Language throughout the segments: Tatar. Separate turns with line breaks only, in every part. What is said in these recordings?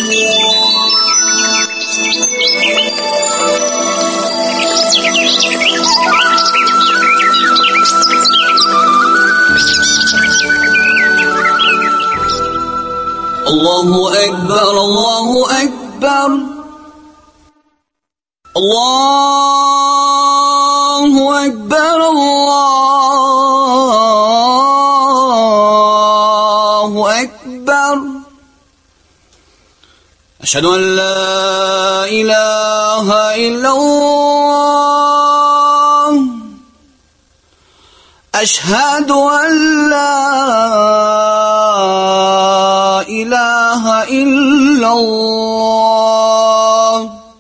Allahu Ekber, Allahu Ekber, Allahu Ekber, Allahu Ekber. Eşhedü en la ilahe illallah. Eşhedü en la ilahe illallah.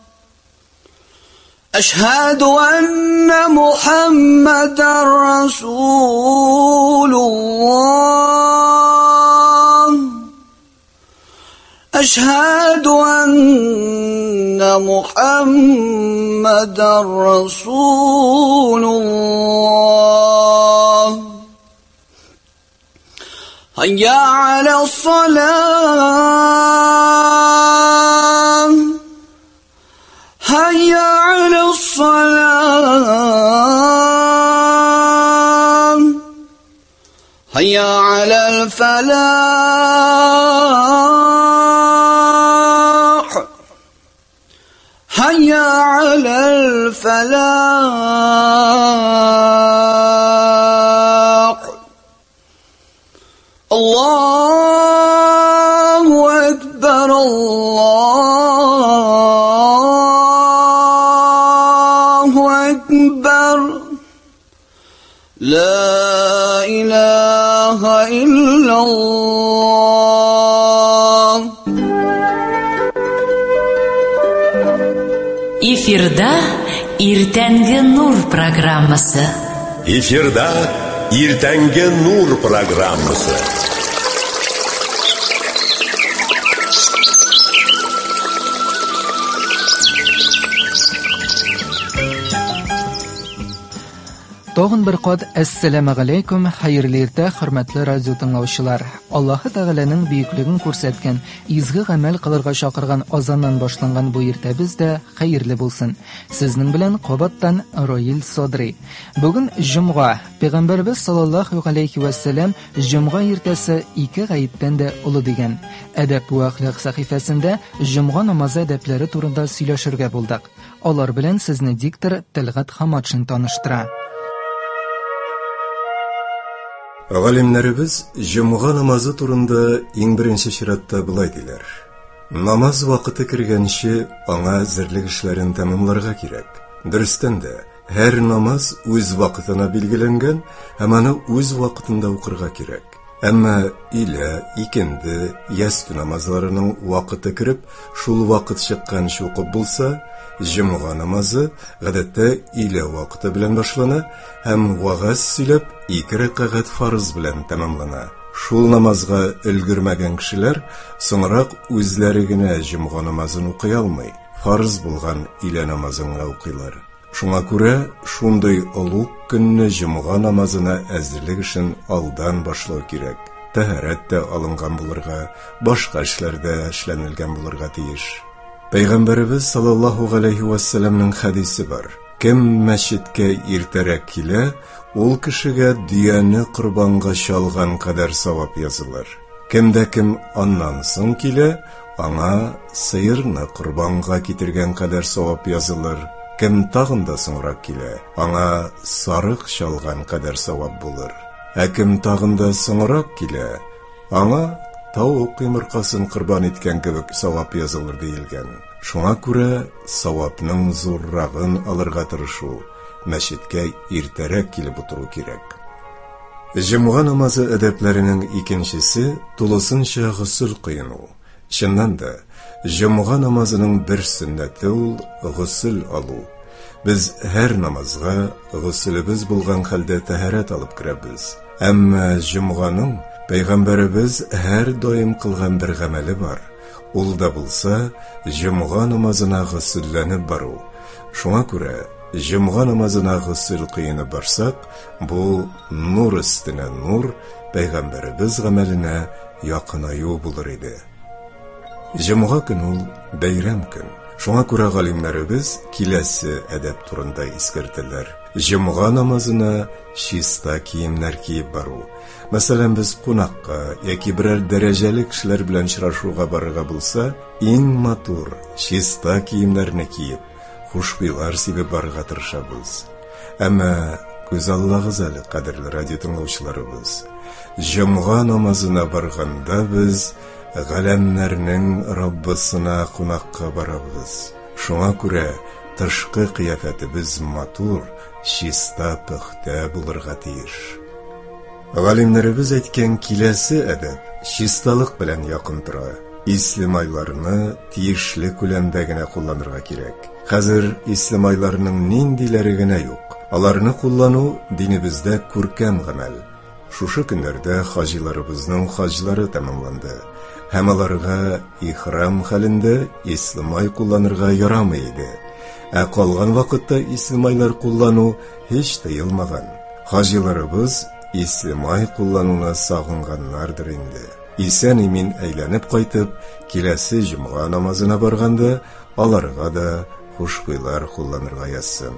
Eşhedü enne Muhammeden Resulullah. Eşhedü enne Muhammeden Resulullah. Hayya alel-salah. Hayya alel-salah. Hayya alel-falah. Hayya alel-falah. Allahu Ekber, Allahu Ekber. La ilahe illallah.
Эфирда Иртәнге Нур программасы.
Эфирда Иртәнге Нур программасы.
Тагын бер кат ассаламу алейкум, хәерле иртә, хөрмәтле радио тыңлаучылар. Аллаһы Тәгаләнең бөеклеген күрсәткән, изге гамәл кылырга чакырган азаннан башланган бу иртәбез дә хәерле булсын. Сезнең белән кабаттан Роил Содри. Бүген җомга, Пәйгамбәрбез саллаллаһу алейхи ва саллям җомга иртәсе 2 гаептән дә улы дигән. Әдәп вә әхлак сәхифәсендә җомга намазы әдәпләре турында сөйләшергә булдык. Алар белән сезне диктор Тәлгат Хаматшин таныштыра.
Галимнәребез җомга намазы турында иң беренче чиратта булай диләр. Намаз вакыты кергәнче аңа әзерлек эшләрен тәмамларга кирәк. Дөрестән дә, һәр намаз үз вакытына билгеләнгән, һәм аны үз вакытында укырга кирәк. Әмма илә, икенде, ястү намазларының вакыты кирип, шул вакыт чыкканчы укып булса, җомга намазы гадәттә илә вакыты белән башлана һәм вагаз сөйләп 2 рәкъгать фарыз белән тәмамлана. Шул намазга өлгермәгән кешеләр соңрак үзләре генә җомга намазын укый алмый, фарыз булган илә намазын укыйлар. Шуңа күрә шундый олуг көнне җомга намазына әзерлек эшен алдан башлау кирәк. Тәһарәт тә алынган булырга, башка эшләрдә эшләнелгән булырга тиеш. Пәйгамбәрбез саллаллаһу алейхи ва саллямның хадисе бар. Кем мәчеткә иртәрәк килә, ул кешегә дөяне корбанга чалган кадәр савап язылыр. Кемдә кем аннан соң килә, аңа сыерны корбанга китергән кадәр савап язылыр. Кем тагын да соңрак килә, аңа сарык чалган кадәр савап булыр. Ә кем тагын да соңрак килә, аңа тауык йомыркасын корбан иткән кебек савап язылыр диелгән. Шуңа күрә савапның зуррагын алырга тырышу, мәчеткә иртәрәк килеп утыру кирәк. Җомга намазы әдәпләренең икенчесе тулысынча гусул кыйну. Чыннан да, җомга намазының бер сөннәте ул гусул алу. Без һәр намазга гусулыбыз булган хәлдә тәһарәт алып керәбез. Әмма җомганың Пәйгамбәрбез һәр даим кылган бер гамәле бар. Ул да булса, җомга намазына гусулланып бару. Шуңа күрә, җомга намазына гусул кыйнып барсак, бу нур өстенә нур, Пәйгамбәрбез гамәленә якынаю булыр иде. Җомга көн ул бәйрәм көн. Шуңа күрә галимнәребез киләсе әдәп турында искәртәләр. Җомга намазына чиста киемнәр киеп бару. Мәсәлән, без кунакка яки берәр дәрәҗәле кешеләр белән очрашуга барырга булса, иң матур, чиста киемнәрне киеп, хушбуйлар сибеп барырга тырышабыз. Әмма күз аллагыз әле, кадерле радио тыңлаучыларыбыз. Җомга намазына барганда без галәмнәрнең Раббысына кунакка барабыз. Шуңа күрә тышкы кыяфәтебез матур, чиста, пөхтә булырга тиеш. Галимнәребез әйткән киләсе әдәп чисталык белән якын тора. Ислем айларны тиешле күләмдә генә кулланырга кирәк. Хәзер ислем айларының ниндиләре генә юк. Аларны куллану динебездә күркәм гамәл. Шушы көннәрдә хаҗиларыбызның хаҗлары тәмамланды. Һәм аларга ихрам хәлендә ислем ай кулланырга ярамый иде. Ә калган вакытта ислем айлар куллану һич тыелмаган. Хаҗиларыбыз ислем ай куллануны сагынганнардыр инде. Исән-имин әйләнеп кайтып, киләсе җомга намазына барганда, аларга да хушбуйлар кулланырга язсын.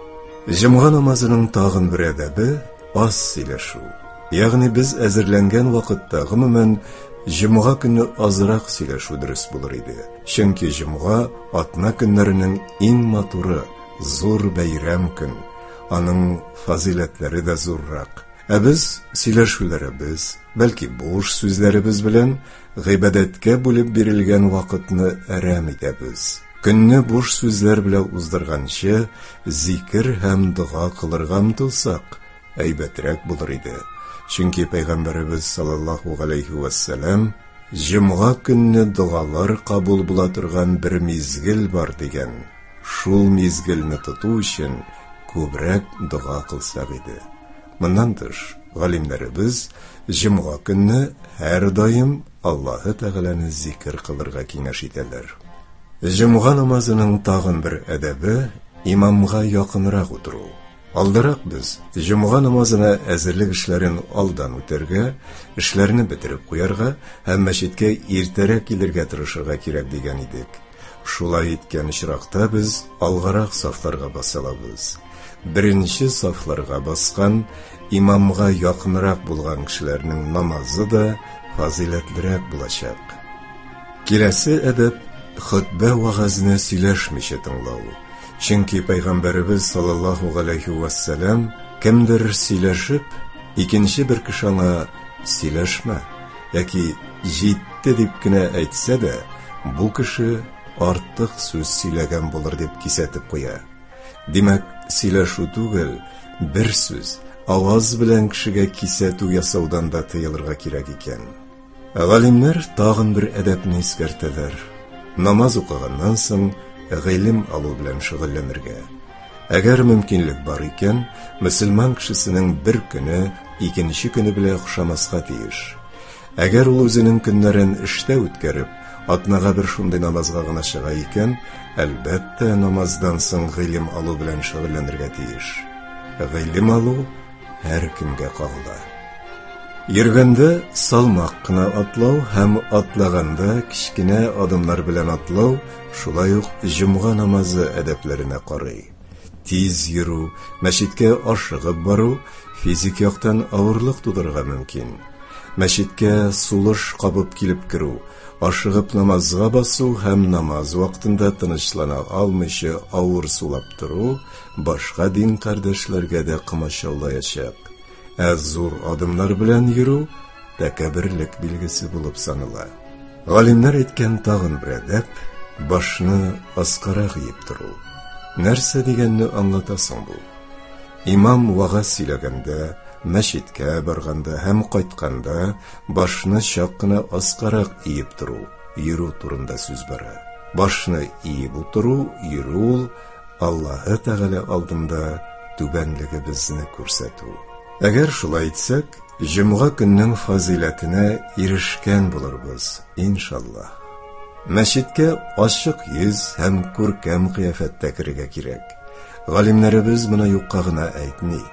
Җомга намазының тагын бер әдәбе аз сөйләшү. Ягъни без әзерләнгән вакытта гомумән җомга көнне азрак сөйләшү дөрес булыр иде. Чөнки җомга атна көннәренең иң матуры, зур бәйрәм көн. Аның фазиләтләре дә зуррак. Ә без сөйләшүләребез, бәлки буш сүзләребез белән гыйбадәткә бүлеп бирелгән вакытны әрәм итәбез. Көнне буш сүзләр белән уздырганчы зикр һәм дуга кылырга омтылсак, әйбәтрәк булыр иде. Чөнки Пәйгамбәребез саллаллаху алейхи ва саллям җомга көнне дугалар кабул була торган бер мизгел бар дигән. Шул мизгелне тоту өчен күбрәк дуга кылсак иде. Моннан тыш, галимнәребез җомга көнне һәр даим Аллаһы Тәгаләне зикр кылырга киңәш итәләр. Җомга намазының тагын бер әдәбе имамга якынрак утыру. Алдарак без җомга намазына әзерлек эшләрен алдан үтәргә, эшләрне бетереп куярга һәм мәчеткә иртәрәк килергә тырышырга кирәк дигән идек. Шулай иткән очракта без алгарак сафларга басалабыз. Беренче сафларга баскан, имамга якынрак булган кешеләрнең намазы да фазиләтлерәк булачак. Киләсе әдәп хутбә вагазны сөйләшмичә тыңлау. Чөнки Пәйгамбәребез саллаллаху алейхи ва саллям кемдер сөйләшеп, икенче бер кеше аңа сөйләшмә яки җитте дип кенә әйтсә дә, бу кеше артык сүз сөйләгән булыр дип кисәтеп куя. Димәк, сөйләшү түгел, бер сүз, аваз белән кешегә кисәтү ясаудан да тыелырга кирәк икән. Галимнәр тагын бер әдәпне искәртәләр. Намаз укыганнан соң гыйлем алу белән шөгыльләнергә. Әгәр мөмкинлек бар икән, мөселман кешесенең бер көне икенче көне белән охшамаска тиеш. Әгәр ул үзенең көннәрен эштә үткәреп, атнага бер шундый намазга гына чыга икән, әлбәттә намаздан соң гыйлем алу белән шөгыльләнергә тиеш. Гыйлем алу һәр кемгә кагыла. Йөргәндә салмак кына атлау һәм атлаганда кичкенә адымнар белән атлау шулай ук җомга намазы әдәпләренә карый. Тиз йөрү, мәчеткә ашыгып бару физик яктан авырлык тудырырга мөмкин. Мәчеткә сулыш кабып килеп керү, ашыгып намазга басу һәм намаз вакытында тынычлана алмыйча авыр сулап тору башка дин кардәшләргә дә кымачаулаячак. Ә зур адымнар белән йөрү тәкәбберлек билгесе булып санала. Галимнәр әйткән тагын бер әдәп башны аскарак иеп тору. Нәрсә дигәнне аңлатасың бу? Имам вагаз сөйләгәндә, мәчеткә барганда һәм кайтканда башны чак кына аскарак иеп тору, йөрү турында сүз бара. Башны иеп утыру, йөрү Аллаһы Тәгалә алдында түбәнлегебезне күрсәтү. Әгәр шулай итсәк, җомга көннең фазиләтенә ирешкән булырбыз, иншаллаһ. Мәчеткә ачык йөз һәм күркәм кыяфәттә керергә кирәк. Галимнәребез моны юкка гына әйтми.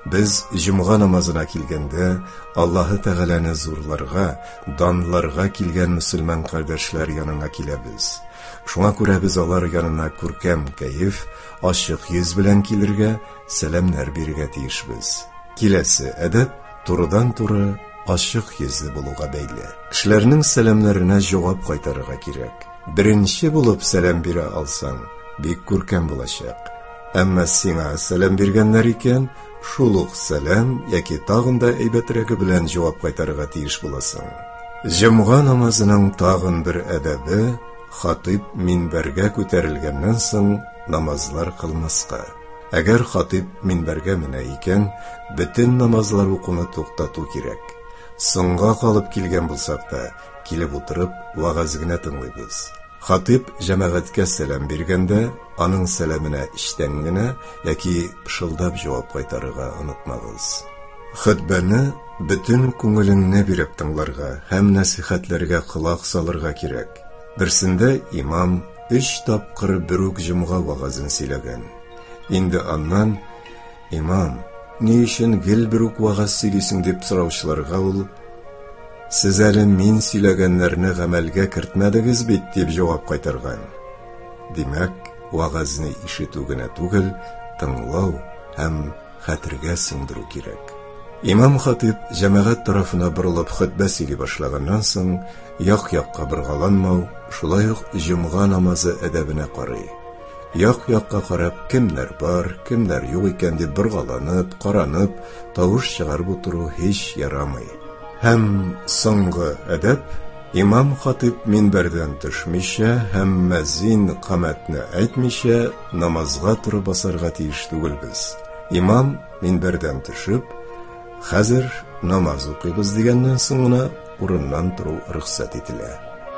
Biz Cuma namazına kilgende Allah'ı Teala'nı zurlarga, danlarga kilgen Müslüman kardeşler yanına kilebez. Şuna göre biz alar yanına kurkem keyif, aşık yüz bilen kilirge, selamlar birge tiyişbiz. Kilesi edep, turudan turu, aşık yüzlü buluğa beyli. Kişilerinin selamlarına cevap kaytarıga kirek. Birinci bulup selam bire alsan, bik kurkem bulaşak. Amma sina selam birgenler iken, şuluq selam yaki tağında eybetreki bilen cevap kaytarıga tiyiş bulasın. Cuma namazının tağın bir edebi, Hatip minberge köterilgenden soň namazlar kılmasqa. Eğer hatip minberge mine iken, bütün namazlar okunu toktatu kirek. Soňga kalıp kilgen bulsak da, kilip oturup vagazgina tınlaybız. Hatip jemaatke selam bergende, anın selamine iştengine yaki pışıldap jogap kaytarıga unutmagız. Hutbani bütün koňuliňne berip tыңlarga hem nasihatlerge kulak salırga kirek. Birsinde imam 3 tapqır bir Cuma vagazyn söylegen. Indi andan imam ne işin gel bir vagaz söyleysin dep sorawçylarga ul siz әле min сөйләгәннәрне гамәлгә кертмәдегез бит дип җавап кайтарган. Димәк, вагазны ишетү генә түгел, тыңлау һәм хәтергә сеңдерү кирәк. Имам хатиб җәмәгать тарафына борылып хутба сөйли башлаганнан соң, як-якка быргаланмау, шулай ук Җомга намазы әдәбенә карый. Як-якка карап, кемнәр бар, кемнәр юк икән дип быргаланып, каранып, тавыш чыгарып утыру һич ярамый. Hem soňgy edep, imam hatip minberden düşmüşe, hem mezin qamatni aytmüşe, namazga turup basarga tiyiş tugulbiz. İmam minberden düşüp, hazır namaz okuybiz degenden soňra urundan turu ruhsat etile.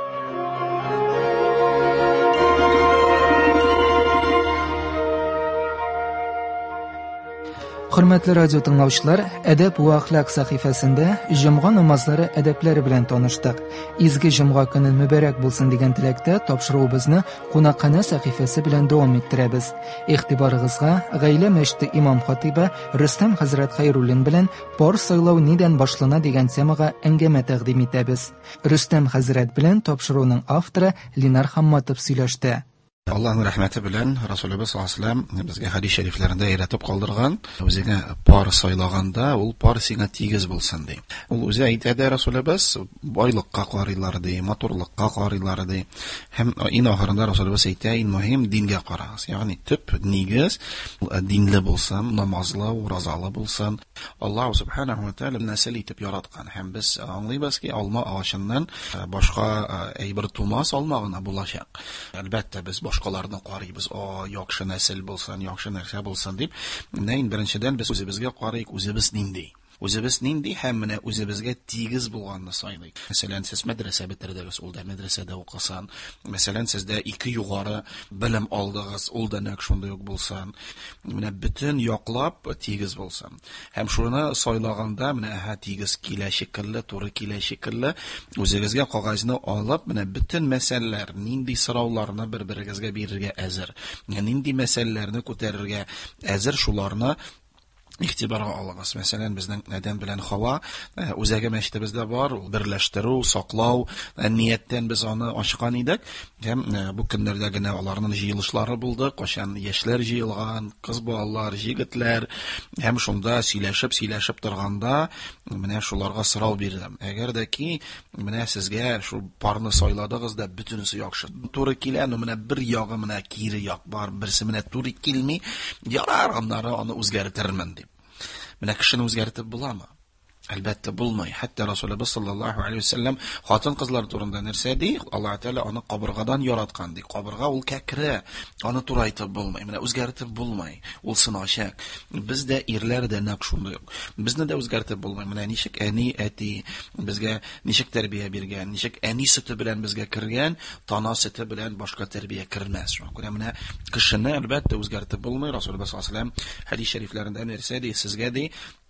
Hürmetli radyo dinləyicilər, Ədəb və Əxlaq səhifəsində Cuma namazları ədəbləri bilan tanışdıq. İzgi Cuma günü mübarək bolsun degan tiləkdə tapşırığımızı Qonaqxana səhifəsi bilan davam etdirəbiz. İxtibarınızga G'ayla Məşdi İmam Xatibi Rüstem Hazrat Xayrullin bilan par saylav nidən başlana degan temaga əngəmə təqdim etəbiz. Rüstem Hazrat bilan tapşırığının avtori Linar Hammatov сөйләште.
Allah'ın rahmeti bilen Resulullah sallallahu aleyhi ve sellem bizge hadis şeriflerinde öğretip kaldırgan, özüne par saylaganda ol par siňe tigiz bolsun diye. Ol özü aytadi Resulullah boylıkka qarılar diye, motorlukka qarılar diye. Hem in ahırında Resulullah aytadi en mühim dinge qarağız. Yani tüp nigiz dinli bolsun, namazlı, urazalı bolsun. Allah subhanahu ve taala näsel itip yaratgan. Hem biz anlaybız ki alma ağaçından başka aybir tumas almagına bulaşak. Elbette biz başkalarını qarayız. Yaxşı nəsil bolsun, yaxşı нәрсә bolsun dip. Näin birinçiden biz özebizge qarayık, özebіз nindi. Özebіз nindi hemmine özebizge tigiz bolganny saylayık. Mesela siz medrese bitirdiniz, ol da medresede okusan. Mesela sizde 2 yuqarı bilim aldığınız, ol da näk şonda yok bolsan. Mine bütün yoqlap tigiz bolsan. Hem şunu saylaganda mine ha tigiz kile şekilli, to'g'ri kile şekilli özegizge qog'ozni olib, mine bütün meseleler, nindi sorovlarni bir-biringizga berishga azir. Nindi meselelerni ko'tarishga azir shularni İhtibara alınız. Mesela bizden neden bilen hava özege meştebizde var, birleştiru, saklav, niyetten biz onu aşıkan idik. Hem bu günlerde gene onların jıyılışları bulduk. Koşan yeşler jıyılgan, kız balalar, jigitler. Hem şunda sileşip durganda mene şularga sırav berdim. Eğer de ki mene sizge şu parını sayladığızda bütünüsü yaxşı. To'g'ri keladi, mene bir yog'i mene kiri yoq var, birisi mene to'g'ri kelmay, yarar onları onu o'zgartirman. Mene kishini o'zgartib bo'ladimi? Albatta bo'lmay. Hatta Rasululloh sallallohu alayhi vasallam xotin qizlar to'g'risida narsa deydi, Alloh taolo uni qabirg'adan yaratgan deydi. Qabirg'a ul kakra, uni turaytib bo'lmay, mene o'zgartib bo'lmay. Ul sinoshak. Bizda erlarda naq shunda yo'q. Bizni da o'zgartib bo'lmay. Mene nishik ani ati bizga nishik tarbiya bergan, nishik ani suti bilan bizga kirgan, tana suti bilan boshqa tarbiya kirmas. Shunga mene kishini albatta o'zgartib bo'lmay. Rasululloh sallallohu alayhi vasallam hadis shariflarida narsa deydi, sizga deydi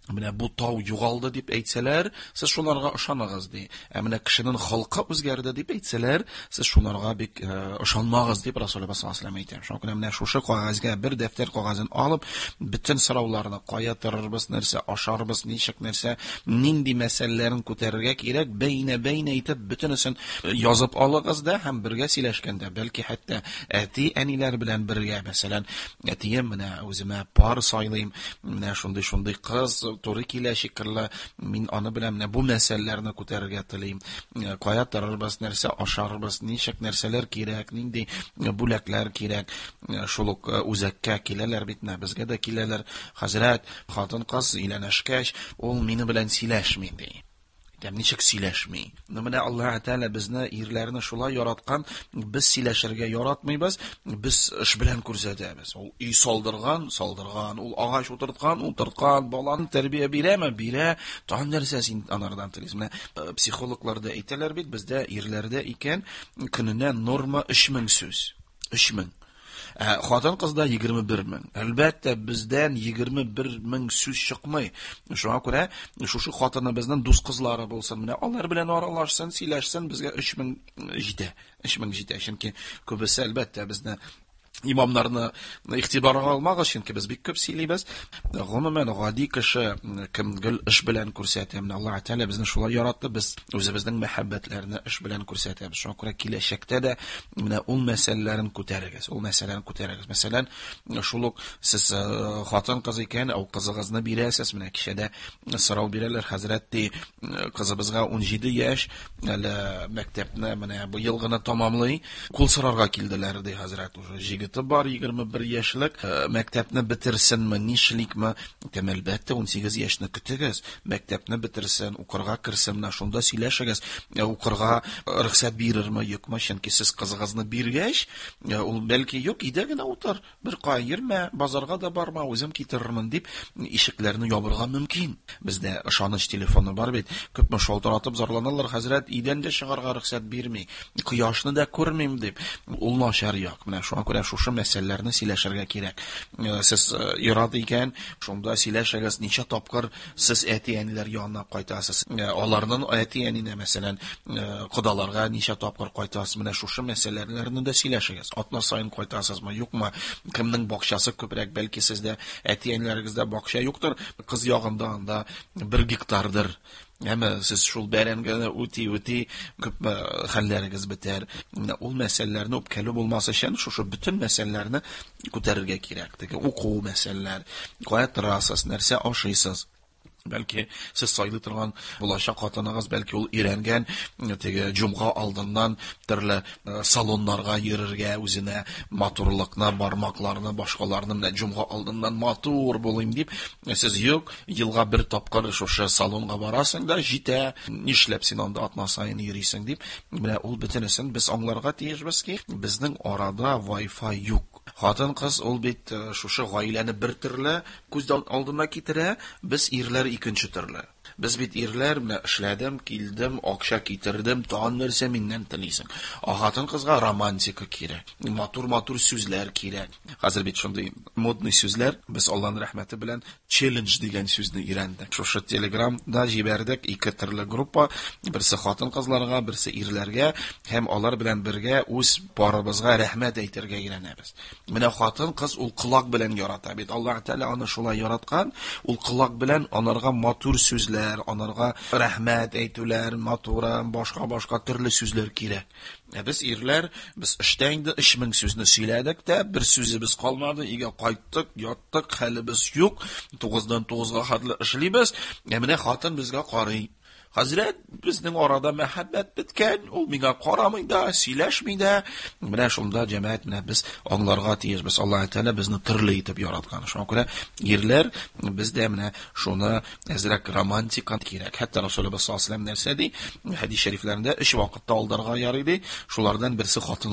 Менә бу тау югалды дип әйтсәләр, сез шуларга ышаныгыз ди. Менә кешенең халкы үзгәрде дип әйтсәләр, сез шуларга бик ышанмагыз дип Расулullah sallallahu aleyhi ve sellem әйтә. Шуңа күрә менә шушы кагазга бер дәфтәр кагазын алып, бөтен сорауларны, кая торырбыз, нәрсә ашарбыз, ничек нәрсә, нинди мәсьәләләрен күтәрергә кирәк, бәйнә итеп бөтенесен язып алыгыз да һәм бергә сөйләшкәндә, бәлки хәтта әти әниләр белән бергә, мәсәлән, әтием менә үземә пар сайлыйм, менә шундый кыз туры килә шикелле, мин аны белән менә бу мәсьәләләрне күтәрергә телим. Кая торырбыз, нәрсә ашарбыз, ничек нәрсәләр кирәк, нинди бүләкләр кирәк. Шул ук үзәккә киләләр бит, безгә дә киләләр. Хәзрәт, хатын-кыз өйләнешкәч, ул мине белән сөйләшми ди. Ничек сөйләшми. Менә Аллаһ Тәгалә безне ирләрне шулай яраткан, без сөйләшергә яратмыйбыз, без эш белән күрсәтәбез. Ул үй салдырган, ул агач утырткан, баланы тәрбия бирә, тагын нәрсә син анардан телисең. Менә психологлар да әйтәләр бит, бездә ирләрдә икән көненә норма 3000 сүз. 3000. Хатын-кызда 21000. Әлбәттә, бездән 21000 сүз чыкмый. Шуңа күрә, шушы хатыныбызның дус кызлары булсын, менә алар белән аралашсын, сөйләшсен, безгә 3000 җитә. 3000 җитә. Чөнки күбесе әлбәттә безне имамнарны игътибарга алмагыз, чөнки без бик күп сөйлибез. Гомумән, гади кеше кем гел эш белән күрсәтә, менә Аллаһ Тәгалә безне шулай яратты, biz үзебезнең мәхәббәтләрне эш белән күрсәтәбез. Шуңа күрә киләчәктә дә менә ул мәсьәләләрен күтәрегез. Мәсәлән, шул ук сез хатын-кыз икән, ул кызыгызны бирәсез, менә кичәдә сорау бирәләр, хәзрәт ди, кызыбызга 17 яшь, әле мәктәпне менә бу ел гына тәмамлый, кул сорарга килделәр ди, хәзрәт, уже бар 21 яшьлек, мәктәпне битерсенме, нишликме? Әлбәттә 18 яшьне көтегез, мәктәпне битерсен, укырга кирсен, шунда сөйләшегез, укырга рөхсәт бирерме, юкмы? Чөнки сез кызыгызны биргәч, ул бәлки юк, өйдә генә утыр, бер кай йөрмә, базарга да барма, үзем китерермен дип ишекләрне ябырга мөмкин. Бездә ышаныч телефоны бар бит, күпме шалтыратып зарланалар, хәзрәт, өйдән дә чыгарга рөхсәт бирми, кояшны да күрмим дип. Ул начар як. Менә шуңа күрә шушы мәсьәләләрне сөйләшергә кирәк. Сез ирад икән, шунда сөйләшәгез, ничә тапкыр сез әти-әниләр янына кайтасыз. Аларның әти-әнинә, мәсәлән, кодаларга ничә тапкыр кайтасыз. Менә шушы мәсьәләләрне дә сөйләшәгез. Атна сайын кайтасызмы, юкмы? Кемнең бакчасы күбрәк, бәлки сездә әти-әниләрегездә бакча юктыр, кыз ягында анда 1 гектардыр. Әмма сез шул бәрәнгә үти күп хәлләрегез бетәр. Ул мәсьәләләрне үпкәле булмас өчен шушы бүтән мәсьәләләрне күтәрергә кирәк. Теге уку мәсьәләләр, кая торасыз, нәрсә ашыйсыз. Бәлки сез сайлый торган булачак хатыныгыз, бәлки ул ирәнгән, теге җумга алдыннан төрле салоннарга йөрергә, үзенә матурлыкны, бармакларны, башкаларны менә җумга алдыннан матур булыйм дип, сез юк, елга бер тапкыр шушы салонга барасың да җитә, нишләп син анда атна сайын йөрисең дип, менә ул бөтенесен без аңларга тиешбез ки, безнең арада Wi-Fi юк. Хатын-кыз ул бит шушы гаиләне бер төрле күз алдына китерә, без ирләр икенче төрле. Без бит ирләр, менә эшләдем, килдем, акча китердем, тагын нәрсә миннән телисең. Хатын-кызга романтика кирәк, матур сүзләр кирәк. Хәзер бит шундый модный сүзләр, без Аллаһның рәхмәте белән челлендж дигән сүзне өйрәндек. Шушы Telegram-да җибәрдек 2 төрле группа, берсе хатын-кызларга, берсе ирләргә, һәм алар белән бергә үз парыбызга рәхмәт әйтергә өйрәнәбез. Менә хатын-кыз ул кылак белән ярата бит. Аллаһ Тәгалә аны шулай яраткан, ул кылак белән анарга матур сүзләр, анарга рәхмәт әйтүләр, матура, башка төрле сүзләр кирәк. Без ирләр, без эштә инде 3000 сүзне сөйләдек тә, бер сүзебез калмады, өйгә кайттык, яттык, хәлебез юк, 9-дан 9-га хәтле эшлибез. Менә хатын безгә карый. Хәзрәт, безнең арада мәхәббәт биткән, ул миңа карамый да, сөйләшми дә. Менә шунда җәмәгать, менә без аңларга тиешбез. Аллаһ Тәгалә безне төрле итеп яраткан. Шуңа күрә ирләр, бездә менә шуны әзрәк романтика кирәк. Хәтта Расулullah sallallahu aleyhi ve sellem нәрсә ди? Хәдис шәрифләрендә 3 вакытта алдарга ярый ди. Шулардан берсе хатынга.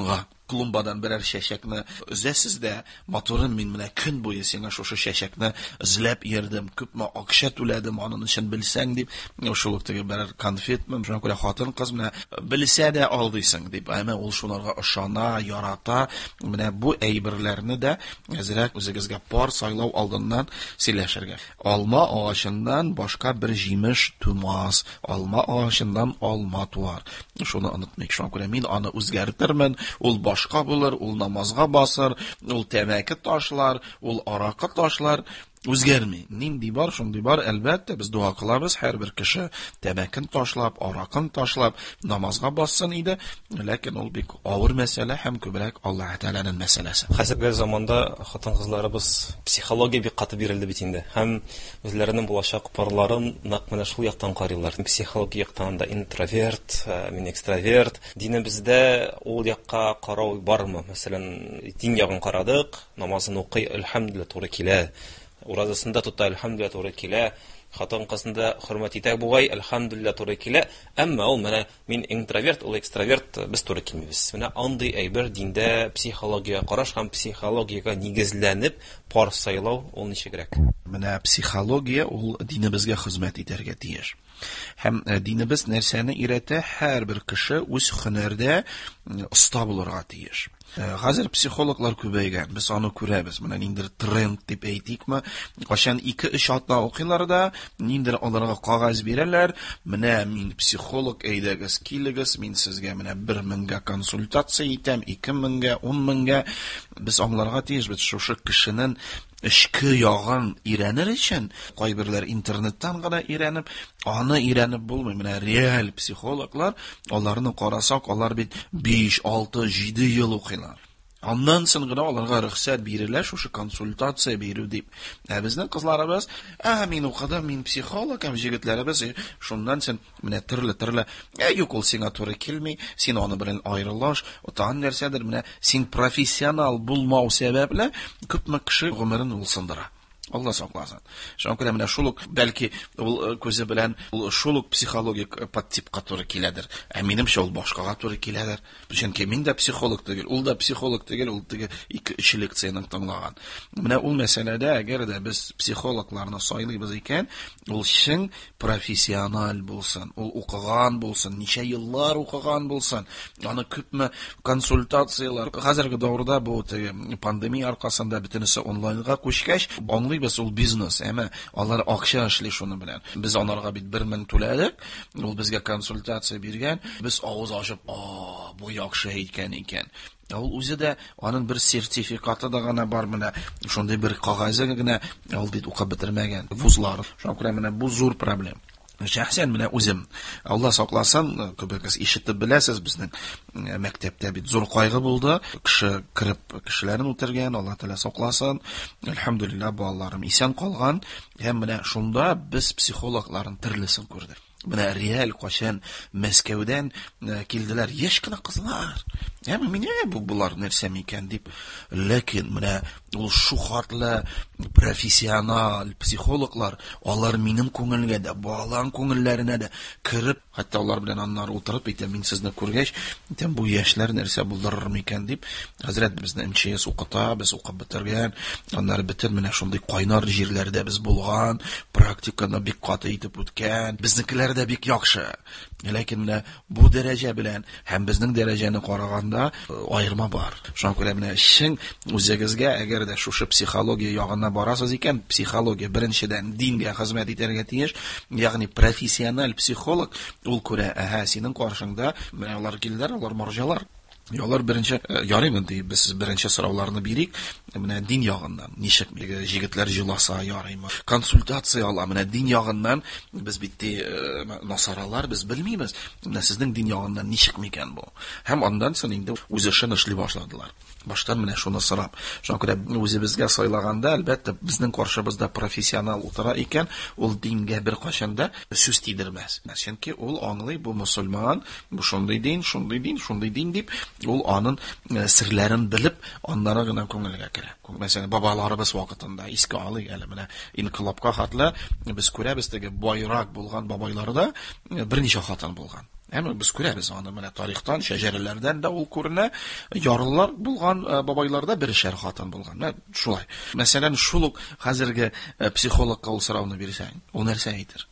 клумбадан берәр чәчәкне өзәсез дә, моторын мин менә көн буе сиңа шушы чәчәкне эзләп йөрдем, күпме акча түләдем аның өчен билсәң дип, шул ук теге берәр конфетме, шуңа күрә хатын кыз менә белсә дә алдыйсың дип, әмма ул шуларга ышана, ярата. Менә бу әйберләрне дә әзрәк үзегезгә пар сайлау алдыннан сөйләшергә. Алма агачыннан башка бер җимеш тумас, алма агачыннан алма туар. Шуны онытмыйк. Шуңа күрә мин аны үзгәртермен, ул башка булыр, ул намазга басыр, ул тәмәке ташлар, ул аракы ташлар. Үзгәрми. Нинди бар, шундый бар. Әлбәттә, без дуа кылабыз, һәрбер кеше тәмәкен ташлап, аракын ташлап, намазга бассын иде, ләкин ул бик авыр мәсьәлә һәм күбрәк Аллаһ Тәгаләнең мәсьәләсе.
Хәзерге заманда хатын-кызларыбыз психология бик каты бирелде бит инде. Һәм үзләренең булачак парларын нәкъ менә шул яктан карыйлар. Психология яктан да интроверт, мин экстраверт. Динебездә ул якка карау бармы? Мәсәлән, дин ягын карадык, намазын укый, әлхәмдүлилләh, туры килә. Уразысында тота, әлхәмдүлилләh, туры килә. Хатын-кызында хөрмәт итә бугай, әлхәмдүлилләh, туры килә. Әмма ул менә мин интроверт, ул экстраверт, без туры килмибез. Менә андый әйбер диндә психология караш һәм психологиягә нигезләнеп пар сайлау ул ничегрәк?
Менә психология ул динебезгә хезмәт итәргә тиеш. Һәм динебез нәрсәне өйрәтә? Һәрбер кеше үз һөнәрдә оста булырга тиеш. Хәзер психологлар күбәйгән. Без аны күрәбез. Менә ниндер тренд дип әйтикме? Кашан 2-3 атна укыйлар да, ниндер аларга кагаз бирәләр. Менә мин психолог, әйдәгез, килегез, мин сезгә менә 1000-гә консультация итәм, 2000-гә, 10,000-гә. Без аңларга тиеш бит шушы кешенең эшке ягын өйрәнер өчен, кайберләр интернеттан гына өйрәнеп, аны өйрәнеп булмый. Менә реаль психологлар, аларны карасак, алар бит 5, 6, 7 ел укыйлар. Аннан соң гына аларга рөхсәт бирелә шушы консультация бирү дип. Безнең кызларыбыз, мин укыдым, мин психолог, һәм җегетләребез шуннан соң менә төрле, юк ул сиңа туры килми, син аны белән аерылаш, отан нәрсәдер, менә син профессионал булмау сәбәпле күпме кеше гомерен улсындыра. Алла сакласын. Шуңа күрә менә шулык, бәлки ул күзе белән ул шулык психологик подтипка туры киләдер. Минемчә ул башкага туры киләдер. Чөнки мин дә психолог түгел, ул да психолог түгел, ул теге 2 лекцияны тыңлаган. Менә ул мәсьәләдә әгәр дә без психологларны сайлыйбыз икән, ул чын профессионал булсын, ул укыган булсын, ничә еллар укыган булсын, аны күпме консультациялар. Хәзерге дәврдә бу пандемия аркасында бөтенесе онлайнга күчкәч, без ул бизнес, әмма алар акча эшли шуны белән. Без анарга бит 1000 түләдек, ул безгә консультация биргән, без авыз ачып, бу яхшы икән. Ул үзе дә аның бер сертификаты да гына бар, менә шундый бер кагазы гына ул бит укып бетермәгән вузлар. Шуңа күрә менә бу зур проблема. Шәхсән менә үзем, Алла сакласын, күбегез ишетеп беләсез, безнең мәктәптә бит зур кайгы булды. Кеше кирип кешеләрен үтергән, Алла Тәгалә сакласын. Әлхәмдүлилләh, балаларым исән калган. Һәм менә шунда без психологларын төрлесен күрдек. Менә реаль кашан Мәскәүдән килделәр яшь кына кызлар. Әмма мине булар нәрсә микән дип, ләкин менә ул шухатлы профессионал психологлар, алар минем күңелгә дә, балаң күңелләренә дә кирип, хәтта алар белән аннары утырып, мин сезне күргәч, бу яшьләр нәрсә булдырыр микән дип, хәзрәт безне МЧС укыта, без укып бетергән, аннары бетер менә шундый кайнар җирләрдә без булган, практиканы бик каты итеп үткән, безнекеләр дә бик яхшы. Ләкин менә бу дәрәҗә белән һәм безнең дәрәҗәне караганда аерма бар. Шуңа күрә менә шин үзегезгә әгәр дә шушы психология ягына барасыз икән, психология беренчедән дингә хезмәт итәргә тиеш, ягъни профессиональ психолог ул күрә, синең каршыңда менә алар килделәр, алар марҗалар. Ялар беренче ярыймы ди, без беренче сорауларны бирик, менә дин ягыннан, ничек җегетләр җыласа ярыймы? Консультация ала, менә дин ягыннан, без бит насаралар, без белмибез. Менә сезнең дин ягыннан ничек микән бу? Һәм андан соң инде үзе эшен эшли башладылар. Баштан менә шуны сорап. Шуңа күрә үзебезгә сайлаганда, әлбәттә, безнең каршыбызда профессионал утыра икән, ул дингә бер кашанда сүз тидермәс. Чөнки ул аңлый, бу мусульман, бу шундый дин дип, ул аның серләрен белеп, аннары гына күңелгә керә. Мәсәлән, бабаларыбыз вакытында искә алыйк әле менә инкыйлабка хатлы без күрәбез, теге байрак булган бабайларда берничә хатын булган. Әмма без күрәбез аны менә тарихтан, шәҗәрәләрдән дә ул күренә. Ярлылар булган бабайларда бершәр хатын булган. Менә шулай. Мәсәлән, шул ук хәзерге психологка ул сорауны бирсәң, ул нәрсә әйтер?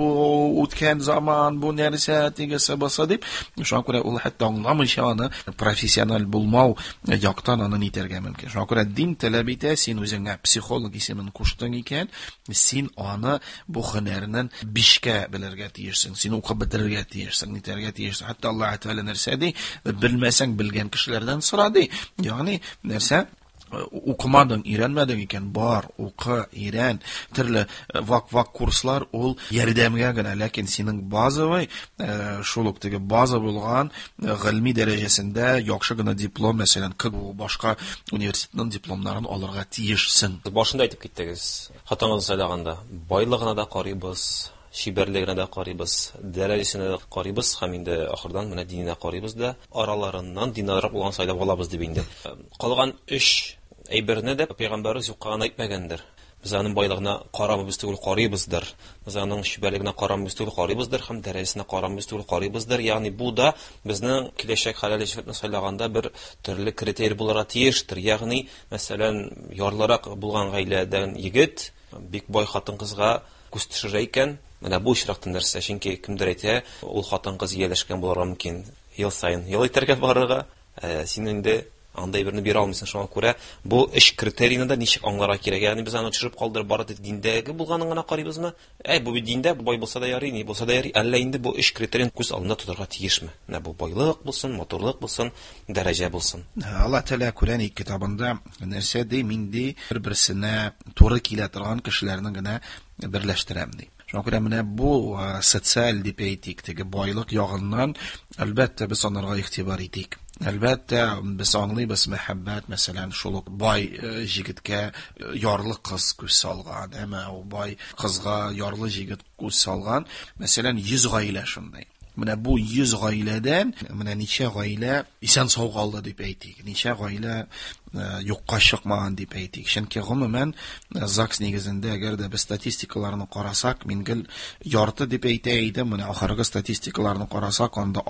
Бу үткән заман, бу нәрсә тигесе баса дип, шуңа күрә ул хәтта аңламыйча аны профессиональ булмау яктан аны нитәргә мөмкин. Шуңа күрә дин таләп итә, син үзеңә психолог исемен куштың икән, син аны бу һөнәрнең 5кә белергә тиешсең, син укып бетерергә тиешсең, нитәргә тиешсең. Хәтта Аллаһ Тәгалә нәрсә ди, белмәсәң белгән кешеләрдән сора ди. Ягъни нәрсә укымадың, өйрәнмәдең икән, бар, укы, өйрән, төрле вак курслар ул ярдәмгә генә, ләкин синең базовый, шул ук теге база булган гыйльми дәрәҗәсендә яхшы гына диплом, мәсәлән, башка университетның дипломнарын алырга тиешсең.
Башында әйтеп киттегез, хатаңыз сайлаганда, байлыгына да карыйбыз, шибәрлегенә дә карыйбыз, дәрәҗәсенә дә карыйбыз, һәм инде ахырдан менә диненә карыйбыз да, араларыннан динарак булган сайлап алабыз дип инде. Калган 3 әйберне дә пәйгамбәрбез юкка гына әйтмәгәндер. Без аның байлыгына карамабыз түгел, карыйбыздыр. Без аның шибәрлегенә карамабыз түгел, карыйбыздыр, һәм дәрәҗәсенә карамабыз түгел, карыйбыздыр. Ягъни бу да безнең киләчәк хәләл җифетне сайлаганда бер төрле критерий булырга тиештер. Ягъни, мәсәлән, ярлырак булган гаиләдән егет бик бай хатын-кызга күз төшерә икән, менә бу очракта нәрсә, чөнки кемдер әйтә, ул хатын-кыз ияләшкән булырга мөмкин. Ел сайын ел итәргә барырга, син инде андай берне бирә алмыйсың. Шуңа күрә бу 3 критерийны да ничек аңларга кирәк? Ягъни без аны төшереп калдырып бары тик диндәге булганын гына карыйбызмы? Бу бит диндә бай булса да ярый, ни булса да ярый. Әллә инде бу 3 критерийны күз алдында тотарга тиешме? Менә бу байлык булсын, моторлык булсын, дәрәҗә булсын.
Алла Тәгалә Кур'ан китабында нәрсә ди, мин ди бер-берсенә туры килә торган кешеләрне генә берләштерәм ди. Шуңа күрә менә бу социаль дип әйтик, теге байлык ягыннан әлбәттә без анарга игътибар итик. Әлбәттә без аңлыйбыз мәхәббәт, мәсәлән, шул ук бай җегеткә ярлы кыз күз салган, әмма ул бай кызга ярлы җегет күз салган, мәсәлән, 100 гаилә шундый. Менә бу 100 гаиләдән менә ничә гаилә исән сау калды дип әйтик, ничә гаилә юкка чыкмаган дип әйтик. Чөнки гомумән ЗАГС нигезендә әгәр дә без статистикаларны карасак, мин гел ярты дип әйтә идем, менә ахыргы статистикаларны карасак, анда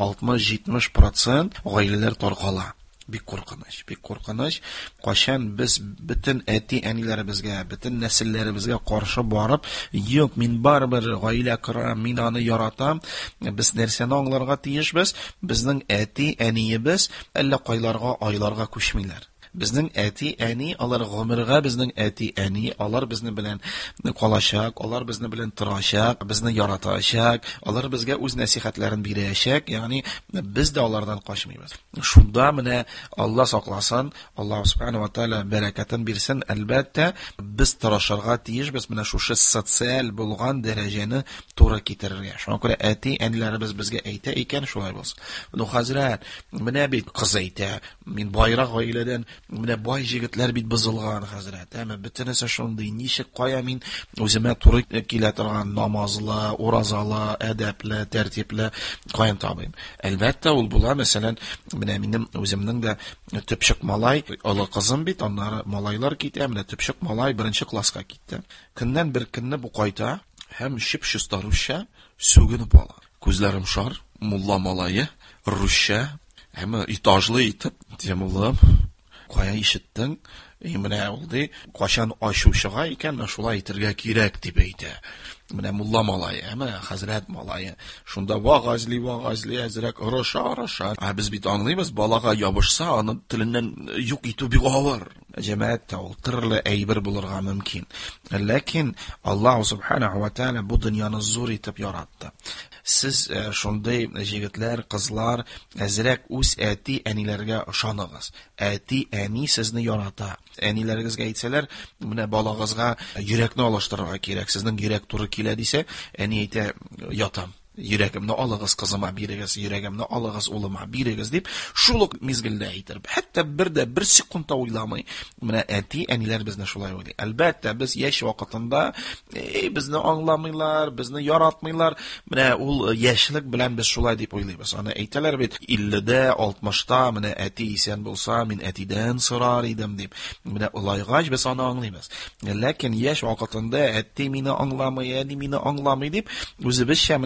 60-70% гаиләләр таркала. Бик куркыныч. Кашан без бөтен әти-әниләребезгә, бөтен нәселләребезгә каршы барып, юк, мин барбер гаилә корам, мин аны яратам, без нәрсәне аңларга тиешбез? Безнең әти-әниебез әллә кайларга, айларга күчмиләр. Безнең әти-әни, алар гомергә безнең әти-әни, алар безне белән калачак, алар безне белән торачак, безне яратачак, алар безгә үз нәсихәтләрен бирәчәк, ягъни без дә алардан качмыйбыз. Шунда менә Алла сакласын, Аллаһ Субханаһу ва Тааля бәрәкәтен бирсен, әлбәттә без тырышырга тиешбез менә шушы социаль булган дәрәҗәне туры китерергә. Шуңа күрә әти-әниләребез безгә әйтә икән, шулай булсын. Ну хәзрәт, менә бит кыз әйтә, мин байрак гаиләдән, менә бай җегетләр бит бузылган, хәзрәт. Әмма бөтенесе шундый, ничек кая мин үземә туры килә торган намазлы, уразалы, әдәпле, тәртипле каян табыйм? Әлбәттә ул була, мәсәлән, менә минем үземнең дә төпчек малай, олы кызым бит, аннары малайлар китә, менә төпчек малай 1нче класска китте. Көннән бер көнне бу кайта, һәм чып-чыста русча сүгенеп ала. Күзләрем шар, мулла малае, русча, һәм итажлы итеп, темулым, кая ишеттең? Менә ул ди, кашан ачу чыга икән, шулай итәргә кирәк дип әйтә. Менә мулла малае, әмма хәзрәт малае. Шунда вагазли, әзрәк ырыша. Без бит аңлыйбыз, балага ябышса, аны теленнән юк итү бик авыр. Җәмәгатьтә ул төрле әйбер булырга мөмкин. Ләкин Аллаһ Субханаһу ва Тааля бу дөньяны зур итеп яратты. Сез шундый җегетләр, кызлар, әзрәк үз әти-әниләргә ышаныгыз. Әти-әни сезне ярата. Әниләрегезгә әйтсәләр, менә балагызга йөрәкне алыштырырга кирәк, сезнең йөрәк туры килә дисә, әни әйтә, ятам. Йөрәгемне алыгыз кызыма бирегез, йөрәгемне алыгыз улыма бирегез дип, шул ук мизгелдә әйтер. Хәтта бер секундта уйламый. Менә әти-әниләр безне шулай уйлый. Әлбәттә, без яшь вакытында безне аңламыйлар, безне яратмыйлар. Менә ул яшьлек белән без шулай дип уйлыйбыз. Аны әйтәләр бит, 50дә, 60та, менә әти исән булса, мин әтидән сорар идем дип. Менә улайгач без аны аңлыйбыз. Ләкин яшь вакытында әти мине аңламый, әни мине аңламый дип, үзебезчә менә шундый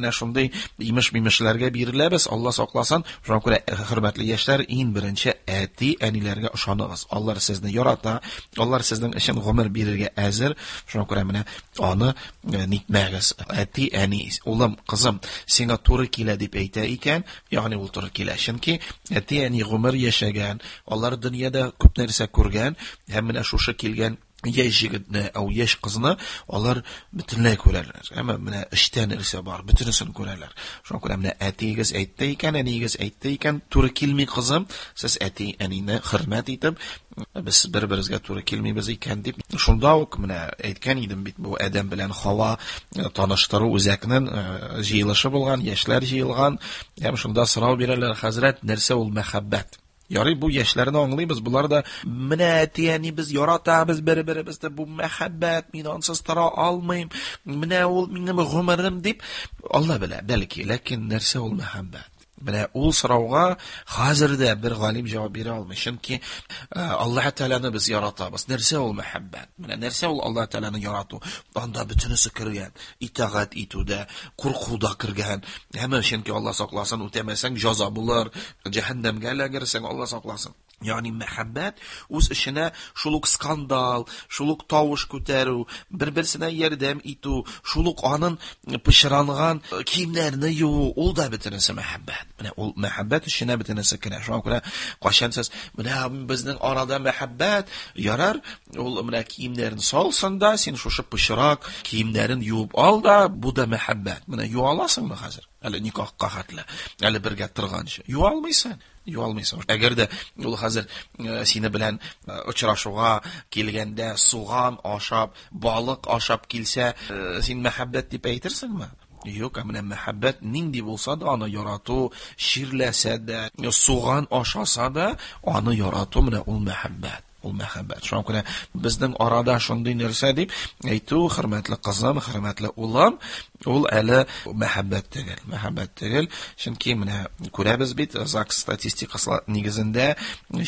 шундый имеш-мимешләргә биреләбез, Алла сакласын. Шуңа күрә, хөрмәтле яшьләр, иң беренче әти, әниләргә ышаныгыз. Алар сезне ярата, алар сезнең өчен гомер бирергә әзер. Шуңа күрә менә аны нитмәгез. Әти, әни, улым, кызым, сиңа туры килә дип әйтә икән, ягъни ул туры килә. Чөнки әти, әни гомер яшәгән, алар дөньяда күп нәрсә күргән, һәм менә шушы килгән яшь җегетне, ау яшь кызны алар бөтенләй күрәләр. Әмма менә эштә нәрсә бар, бөтенесен күрәләр. Шуңа күрә менә әтигез әйтте икән, әнигез әйтте икән, туры килми кызым, сез әти, әнине хөрмәт итеп, без бер-беребезгә туры килмибез икән дип, шунда ук менә әйткән идем бит, бу Адәм белән Хава таныштыру үзәкнең җыелышы булган, яшьләр җыелган, һәм шунда сорау бирәләр: "Хәзрәт, нәрсә ул мәхәббәт?" Ярый, бу яшьләрне аңлыйбыз, булар да менә әти-әни без яратабыз бер-беребезне, бу мәхәббәт, мин ансыз тора алмыйм, менә ул минем гомерем дип, Алла белә, бәлки, ләкин нәрсә ул мәхәббәт? Менә ул сорауга хәзер дә бер галим җавап бирә алмый, чөнки Аллаһ Тәгаләне без яратабыз. Нәрсә ул мәхәббәт? Менә нәрсә ул Аллаһ Тәгаләне ярату? Анда бөтенесе кергән, итагать итүдә, куркуда кергән. Һәм чөнки Алла сакласын, үтәмәсәң җәза булыр, җәһәннәмгә эләгерсең, Алла сакласын. Ягъни мәхәббәт үз эшенә шулук скандал, шулук тавыш күтәрү, бер-берсенә ярдәм итү, шулук аның пычранган киемнәрне юу, ул да бөтенесе мәхәббәт. Менә ул мәхәббәт эшенә бөтенесе керә. Шуңа күрә кайчан сез менә безнең арада мәхәббәт ярар, ул менә киемнәрен салсын да, син шушы пычрак киемнәрен юып ал да, бу да мәхәббәт. Менә юа аласыңмы хәзер? Әле никахка хәтле, әле бергә торганчы. Юа алмыйсың. Юалмыйсың. Әгәр дә ул хәзер сине белән очрашуга килгәндә суган ашап, балык ашап килсә, син мәхәббәт дип әйтерсеңме? Юк, менә мәхәббәт нинди булса да аны ярату, ширләсә дә, суган ашаса да аны ярату, менә ул мәхәббәт. Ул мәхәббәт. Шуңа күрә безнең арада шундый нәрсә дип әйтү, хөрмәтле кызым, хөрмәтле улым, ул әле мәхәббәт түгел. Мәхәббәт түгел. Чөнки менә күрәбез бит, ЗАГС статистикасы нигезендә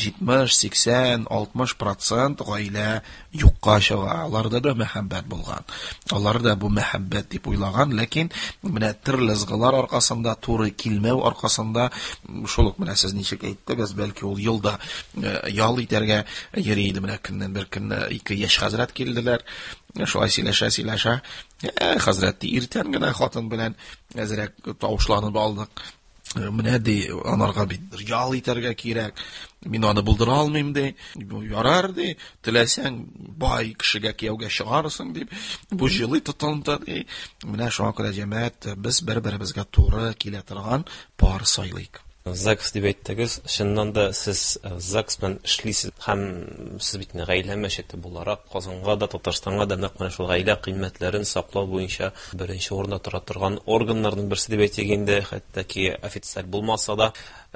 70, 80, 60% гаилә юкка чыга. Аларда да мәхәббәт булган. Алар да бу мәхәббәт дип уйлаган, ләкин менә төрле згылар аркасында, туры килмәү аркасында, шулык менә сез ничек әйттегез, бәлки ул елда ял итәргә йөри иде, менә көннән бер көнне 2 яшь хәзрәт килделәр. Шулай сөйләшә. Хәзрәт, иртән генә хатын белән әзрәк тавышланып алдык. Менә ди, анарга бит ял итәргә кирәк. Мин аны булдыра алмыйм ди. Ярар ди, теләсәң бай кешегә кияүгә чыгарсың дип, бу җылы тотынды ди. Менә шуңа күрә җәмәгать, без бер-беребезгә туры килә торган пар сайлыйк.
ЗАГС дип әйттегез, чыннан да сез ЗАГС белән эшлисез һәм сез бит гаилә мәчете буларак Казанга да, Татарстанга да нәкъ менә шул гаилә кыйммәтләрен саклау буенча беренче орында тора торган органнарның берсе дип әйтгәндә, хәтта официаль булмаса да,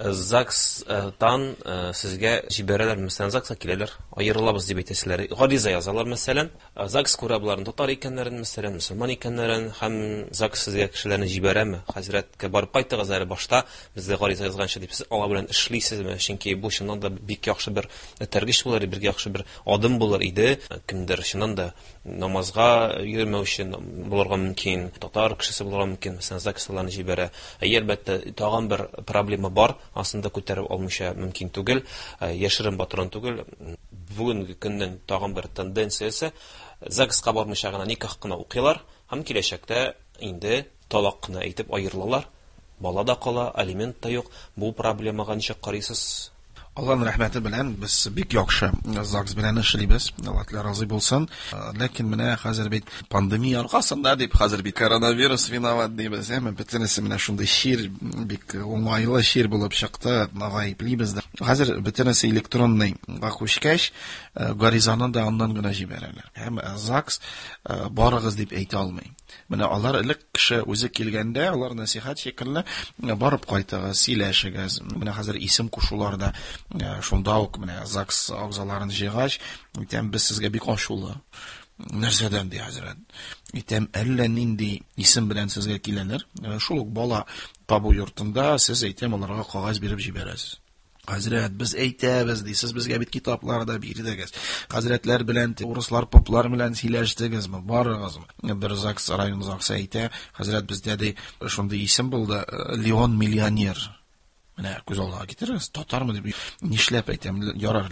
ЗАГС-тан сезгә җибәрәләр, мәсәлән, ЗАГС-ка киләләр, аерылабыз дип әйтәселәр, гариза язалар, мәсәлән, ЗАГС күрә буларны, татар икәннәрен, мәсәлән, мөселман икәннәрен, һәм ЗАГС сезгә кешеләрне җибәрәме? Хәзрәткә барып кайтыгыз әле башта, бездә гариза язганчы дип, сез ала белән эшлисезме? Чөнки бу чыннан да бик яхшы бер тәргиш булыр, бик яхшы бер адым булыр иде. Кемдер чыннан да намазга йөрмәүче булырга мөмкин, татар кешесе булырга мөмкин, мәсәлән, ЗАГС-ларны җибәрә. Әлбәттә, тагын бер проблема бар. Aslında күтәреп алмыйча мөмкин түгел, яшерен батырын түгел. Бүгенге көннең тагын бер тенденциясе, ЗАГС-ка бармыйча гына никах кына укыйлар, һәм киләчәктә инде талак кына әйтеп аерылалар. Бала да кала, алимент та юк. Бу проблемага ничек карыйсыз?
Аллаһның рәхмәте белән без бик яхшы ЗАГС белән эшлибез. Алла разый булсын. Ләкин менә хәзер бит пандемия аркасында дип, хәзер бит коронавирус виноват дибез. Әмма бөтенесе менә шундый шир, бик уңайлы шир булып чыкты. Гаеплибез дә. Хәзер бөтенесе электронный күчкәч, гаризаны да аннан гына җибәрәләр. Һәм ЗАГС барыгыз дип әйтә алмый. Менә алар элек кеше үзе килгәндә, алар насихат шикелле барып кайтыгыз, сөйләшегез. Менә хәзер исем кушуларда шунда ук менә ЗАГС агзаларын җыйгач, әйтәм, без сезгә бик ачулы. Нәрсәдән ди хәзрәт? Әйтәм, әллә нинди исем белән сезгә киләләр. Шул ук бала табу йортында сез әйтәм, аларга кагаз биреп җибәрәсез. Хәзрәт, без әйтәбез ди, сез безгә бит китапларда бирдегез. Хәзрәтләр белән, урыслар, поплар белән сөйләштегезме? Барыгызмы? Бер ЗАГС, район ЗАГС әйтә, хәзрәт, бездә ди шундый исем булды, Леон миллионер. Менә күз алдына китерегез, татармы дип нишләп әйтәм, ярар,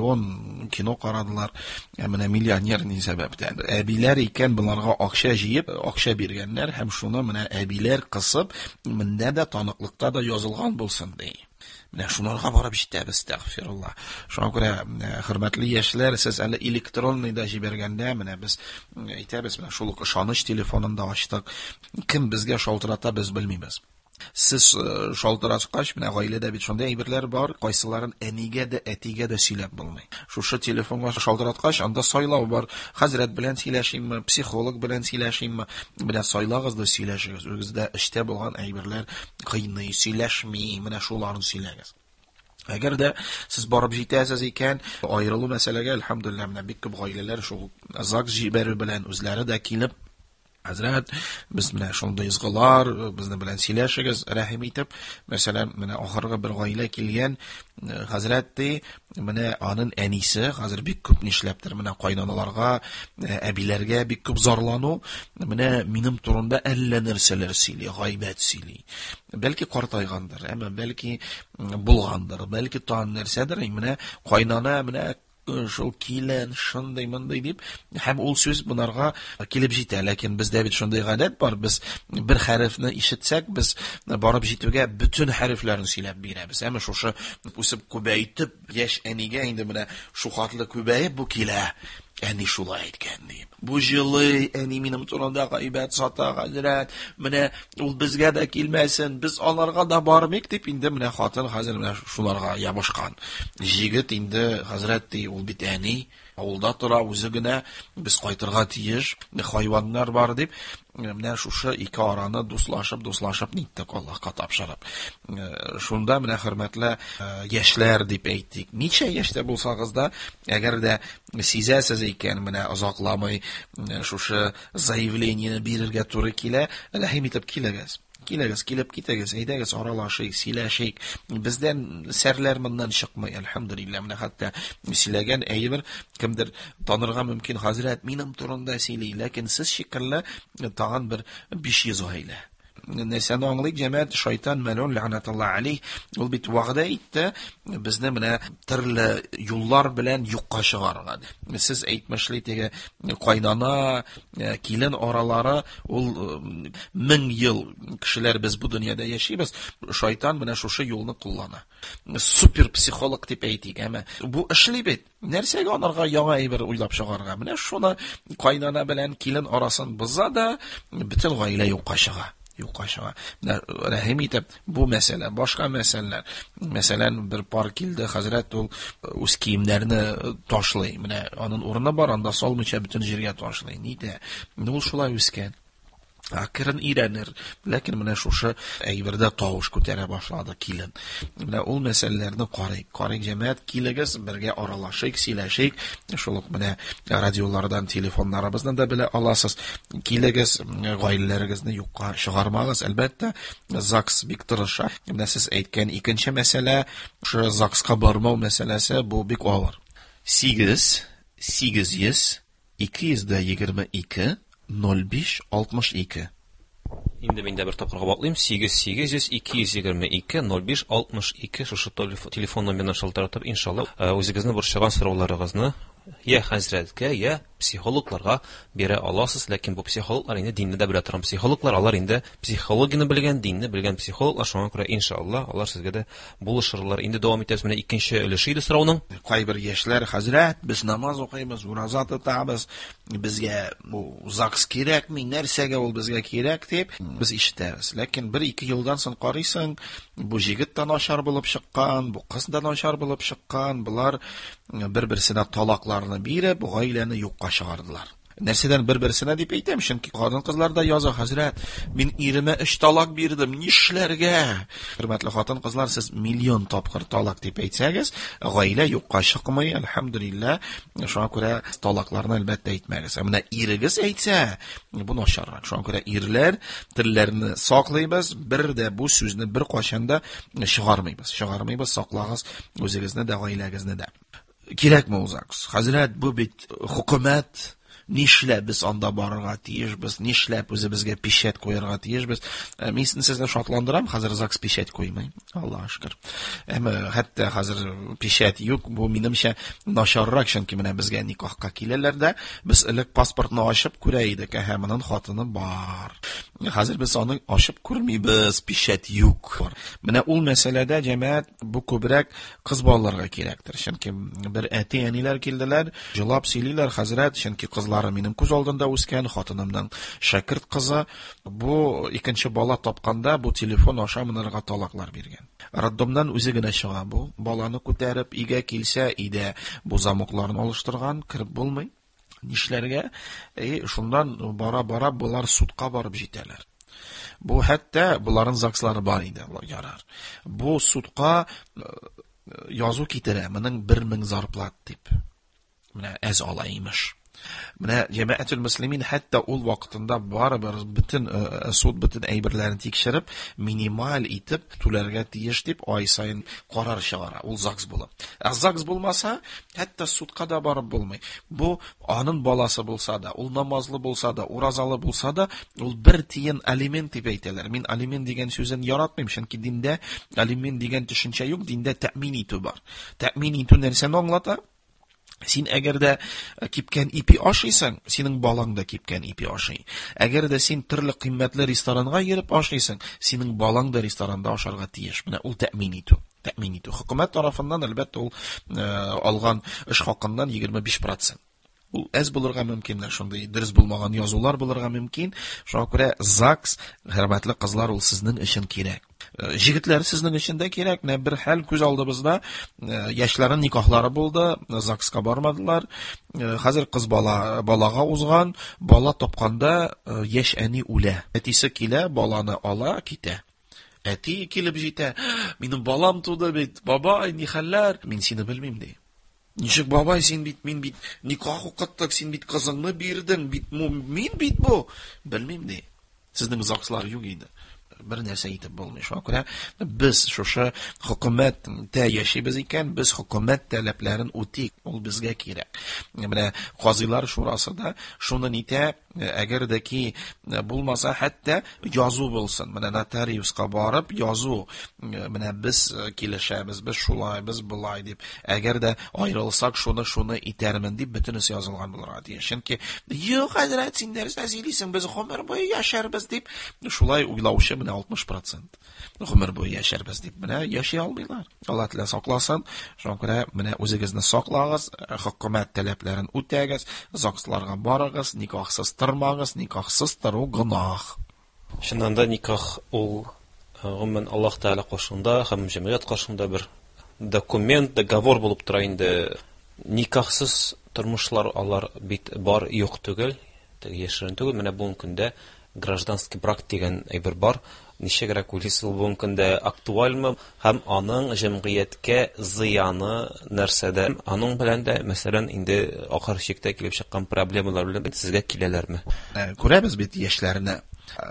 Леон кино карадылар, менә миллионер ни сәбәптән. Әбиләр икән буларга акча җыеп, акча биргәннәр һәм шуны менә әбиләр кысып, миндә дә таныклыкта да язылган булсын ди. Менә шунарга барып җитәбез, тәгъфирулла. Шуңа күрә, хөрмәтле яшьләр, сез әле электронный да җибәргәндә, менә без әйтәбез, менә шул ышаныч телефонында ачтык. Кем безгә шалтырата, без белмибез. Сез шалтыраткач, менә гаиләдә бит шундый әйберләр бар, кайсыларын әнигә дә, әтигә дә сөйләп булмый. Шушы телефонга шалтыраткач, анда сайлау бар. Хәзрәт белән сөйләшимме, психолог белән сөйләшимме, менә сайлагыз да сөйләшегез. Үзегездә эштә булган әйберләр кыйный, сөйләшми, менә шуларны сөйләгез. Әгәр дә сез барып җитәсез икән, аерылу мәсьәләгә, әлхәмдүлилләh, менә бик күп гаиләләр шул ЗАГС җибәрү белән үзләре дә килеп, хәзрәт, без менә шундый изгылар, безне белән сөйләшегез, рәхим итеп, мәсәлән, менә ахыргы бер гаилә килгән, хәзрәт ди, менә аның әнисе, хәзер бик күп нишләптер, менә кайнаналарга, әбиләргә бик күп зарлану, менә минем турында әллә нәрсәләр сөйли, гайбәт сөйли. Бәлки картайгандыр, әмма бәлки булгандыр, бәлки тан нәрсәдер, менә кайнана, менә шул килен, шундый мондай дип, һәм ул сүз bunarга килеп җитә, ләкин бездә бит шундый гадәт бар, без бер хәрефне ишетсәк, без барып җитүгә бөтен хәрефләрне сөйләп бирәбез. Әмма шушы үсеп күбәйтеп, яшь әнигә инде менә шу хатлы күбәеп бу килә. Әни шулай әйткән ди. Бу җылы әни минем турында гайбәт сата, хәзрәт, менә ул безгә дә килмәсен, без аларга да бармыйк дип инде менә хатын хәзер менә шуларга ябышкан. Җигет инде хәзрәт ди, ул бит әни, авылда тора, үзе генә, без кайтырга тиеш, хайваннар бар дип, менә шушы ике араны дуслашып ниттек Аллаһка тапшырып. Шунда менә хөрмәтле яшьләр дип әйтик. Ничә яшьтә булсагыз да, әгәр дә сизәсез икән, менә озакламый шушы заявлениене бирергә туры килә, рәхим итеп килегез. Килеп китегез, әйдәгез, аралашыйк, сөйләшик. Бездән сәрләр моннан чыкмый, әлхәмдүлилләh. Менә хәтта сөйләгән әйбер кемдер танырга мөмкин, хәзрәт минем турында сөйли, ләкин сез шикелле тагын бер 500 гаилә. Нәсәне аңлыйк, җәмәгать, шайтан мәлун ләгънәтуллаһ алейх, ул бит вәгъдә итте, безне менә төрле юллар белән юкка чыгарга. Сез әйтмешли теге кайнана, килен аралары, ул 1000 ел кешеләр без бу дөньяда яшибез, шайтан менә шушы юлны куллана. Супер психолог дип әйтик, әмма бу эшли бит. Нәрсәгә анарга яңа әйбер уйлап чыгарга? Менә шуны кайнана белән килен арасын боза да, бөтен гаилә юкка чыга. Рәхим итеп, бу мәсьәлә, башка мәсьәләләр. Мәсәлән, бер пар килде, хәзрәт, ул үз киемнәрне ташлый. Менә аның урыны бар, анда салмыйча бөтен җиргә ташлый. Нидә? Ул шулай үскән. Акырын өйрәнер, ләкин менә шушы әйбердә тавыш күтәрә башлады килен. Менә ул мәсьәләләрне карыйк җәмәгать, килегез, бергә аралашыйк, сөйләшик. Шул ук менә радиолардан, телефоннарыбыздан да белә аласыз. Килегез, гаиләләрегезне юкка чыгармагыз. Әлбәттә, ЗАГС бик тырыша. Менә сез әйткән икенче мәсьәлә, шу ЗАГСка бармау мәсьәләсе, бу бик авыр. 800 222 0562.
Инде миндә бер тапкырга баклыйм, 8800 222 0562 шушы телефон номерына шалтыратып, иншалла, үзегезнең борчыган сорауларыгызны я хәзрәткә, я психологларга бирә аласыз, ләкин бу психологлар инде динне дә белә торган психологлар, алар инде психологияны белгән, динне белгән психологлар, шуңа күрә иншалла алар сезгә дә булышырлар. Инде дәвам итәбез, менә икенче өлеше иде сорауның.
Кайбер яшьләр, хәзрәт, без намаз укыйбыз, ураза тотабыз, безгә бу ЗАГС кирәкми, нәрсәгә ул безгә кирәк дип без ишетәбез. Ләкин 1-2 елдан соң карыйсың, бу җигет тә начар булып чыккан, бу кыз да начар булып чыккан, булар бер-берсенә талакларны биреп, гаиләне юкка чыгардылар. Нәрсәдән бер-берсенә дип әйтәм, чөнки хатын-кызлар да яза, хәзрәт, мин иремә 3 талак бирдем, нишләргә? Хөрмәтле хатын-кызлар, сез миллион тапкыр талак дип әйтсәгез, гаилә юкка чыкмый, әлхәмдүлилләh. Шуңа күрә талакларны әлбәттә әйтмәгез. Менә ирегез әйтсә, бу начаррак. Шуңа күрә ирләр телләрне саклыйбыз, бер дә бу сүзне бер кашанда чыгармыйбыз. Чыгармыйбыз, саклагыз үзегезне дә, гаиләгезне дә. Кирәкме ул ЗАГС? Хәзрәт, бу бит хөкүмәт. Нишләп без анда барырга тиешбез? Нишләп үзебезгә печать куярга тиешбез? Мин сезне шатландырам, хәзер ЗАГС печать куймый. Аллаһ шөкер. Хәтта хәзер печать юк, бу минемчә начаррак, чөнки менә безгә никахка киләләр дә, без элек паспортны ачып күрә идек, һәм хатыны бар. Хәзер без аны ачып күрмибез, печать юк. Менә ул мәсьәләдә җәмәгать бу күбрәк кыз балаларга кирәктер. Чөнки бер әти-әниләр килделәр, җылап сөйлиләр, хәзрәт, чөнки кызлар минем күз алдында үскән, хатынымның шәкерт кызы, бу икенче бала тапканда бу телефон аша монарга талаклар биргән. Роддомнан үзе генә чыга бу, баланы күтәреп өйгә килсә, өйдә бу замокларны алыштырган, кирип булмый. Нишләргә? Шундан бара-бара булар судка барып җитәләр. Бу хәтта буларның ЗАГСлары бар иде, ярар. Бу судка язу китерә, моның 1000 зарплат дип. Менә әз ала имеш. Менә җәмәгатьул муслимин хәтта ул вакытында барыбер бөтен суд бөтен әйберләрен тикшереп, минималь итеп түләргә тиеш дип ай сайын карар чыгара. Ул ЗАГС була. ЗАГС булмаса, хәтта судка да барып булмый. Бу аның баласы булса да, ул намазлы булса да, уразалы булса да, ул 1 тиен алимент дип әйтәләр. Мин алимент дигән сүзен яратмыйм, чөнки диндә алимент дигән төшенчә юк, диндә тәэмин итү бар. Тәэмин итү нәрсәне аңлата? Син әгәр дә кипкән ипи ашыйсың, синең балаң да кипкән ипи ашый. Әгәр дә син төрле кыйммәтле ресторанга йөреп ашыйсың, синең балаң да ресторанда ашарга тиеш. Менә ул тәэмин итү. Тәэмин итү. Хөкүмәт тарафыннан әлбәттә ул алган эш хакыннан 25%. Ул әз булырга мөмкин, шундый дөрес булмаган язулар булырга мөмкин. Шуңа күрә ЗАГС, хөрмәтле кызлар, ул сезнең өчен кирәк. Җегетләр сезнең өчен дә кирәк. Менә бер хәл күз алдыбызда, яшьләрнең никахлары булды, ЗАГСка бармадылар. Хәзер кыз балага узган, бала тапканда яшь әни үлә. Әтисе килә, баланы ала, китә. Әти килеп җитә. Минем балам туды бит, бабай, ни хәлләр? Мин сине белмим ди. Ничек бабай, син бит, мин бит никах укыттык, син бит кызыңны бирдең, бит мин бит бу. Белмим ди. Сезнең ЗАГСлар юк иде. Бер нәрсә итеп булмый. Шуңа күрә без шушы хөкүмәттә яшибез икән, без хөкүмәт таләпләрен үтик. Ул безгә кирәк. Менә казыйлар шурасы да шуны нитә, әгәр дә ки булмаса, хәтта язу булсын. Менә нотариуска барып язу. Менә без килешәбез, без шулай, без булай дип. Әгәр дә аерылсак, шуны итәрмен дип бөтенесе язылган булырга тиеш. Чөнки юк, хәзрәт, син нәрсә сөйлисең, без гомер буе яшәрбез дип, шулай уйлаучы 60%. Гомер буе яшәрбез дип, менә яши алмыйлар. Алла теләсә сакласын. Шуңа күрә менә үзегезне саклагыз, хөкүмәт таләпләрен үтәгез, ЗАГСларга барыгыз, никахсыз тормагыз, никахсыз тору гынах.
Шуннан да никах ул гомумән Аллаһ Тәгалә кашында һәм җәмгыять кашында бер документ, договор булып тора инде. Никахсыз тормышлар алар бит бар, юк түгел, яшерен түгел. Менә бу көндә гражданский брак дигән әйбер бар. Ничегрәк уйлыйсыз, бу көндә актуальмы һәм аның җәмгыятькә зыяны нәрсәдә? Аның белән дә, мәсәлән, инде ахыр чиктә килеп чыккан проблемалар белән сезгә киләләрме?
Күрәбез бит яшьләрне.